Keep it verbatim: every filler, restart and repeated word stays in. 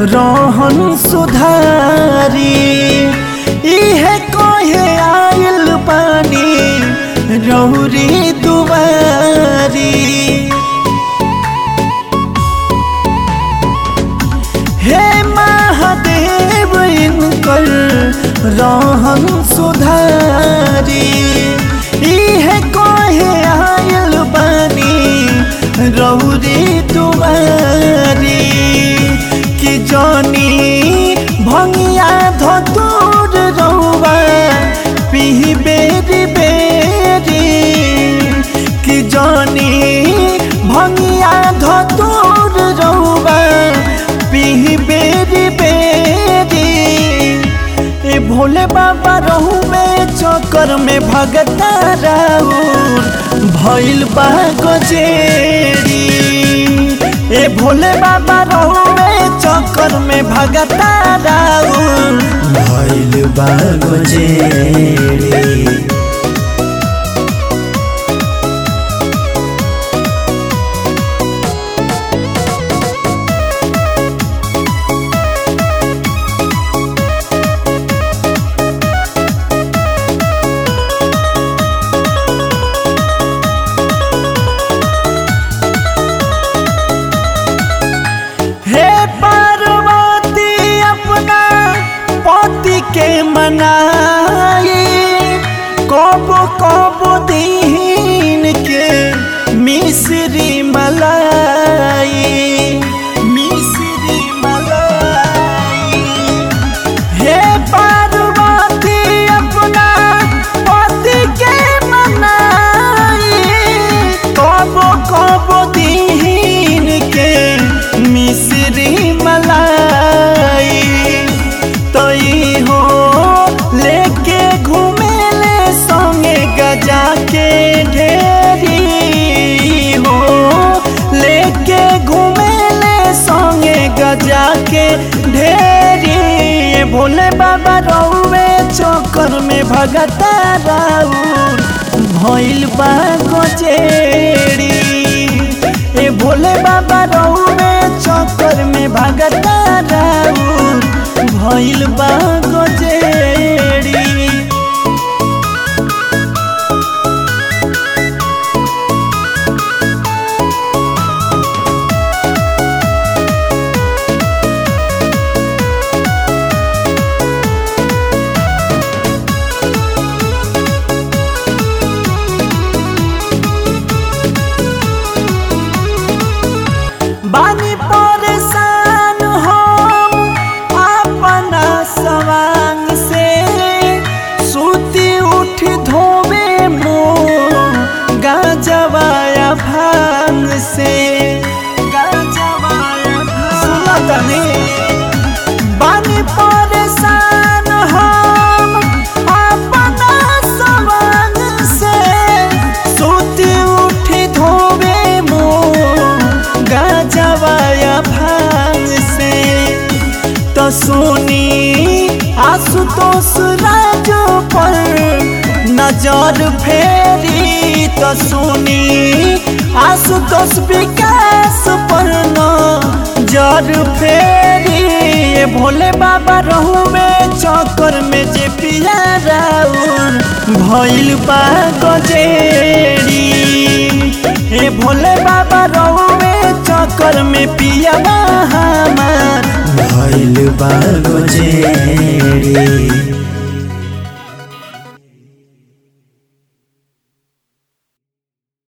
रहन सुधारी इहे कहे आइल पानी रौरी दुआरी। हे महादेव इनकर रहन सुधारी इहे कहे आइल पानी रौरी दुआरी। कि जानी भंगिया धतूर रौवा पीही बेरी बेरी। कि जानी भंगिया धतूर रौवा पीही बेरी बेरी। ए भोले बाबा रहू में चक्कर में भगता राउर भइल बा गजेरी। ए भोले बाबा रहू में चक्कर में भगता राउर भइल बा गजेरी। के मनाई कबो कबो दीन के मिश्री मलाई मिश्री मलाई। हे पार्वती अपना पति के मनाई कबो कबो दीन के मिश्री मलाई। तो हो लेके घूमे ले संगे गजा के ढेरी हो लेके घूमे ले संगे गजा के ढेरी। भोले बाबा रौवे चक्कर में भगता राउर भइल बा गजेरी। ए भोले बाबा रौवे चक्कर में भगता राउर भइल बा गजेरी। बानी परेशान हम अपना सवांग से सूती उठ धोवे मुँह गाजवाया भांग से गाजवाया भांग। बानी परेशान हम अपना सवांग से सूती उठ धोवे मुँह गाजवाया भांग से। तो सुनी आशुतोष राजो पर नजर फेरी। तो सुनी आशुतोष विकास पर नजर फेरी। भोले बाबा रहू में चक्कर में जे पिया राउर भइल बा गजेरी। हे भोले बाबा रहू में चक्कर में पिया हमार भइल बा गजेरी।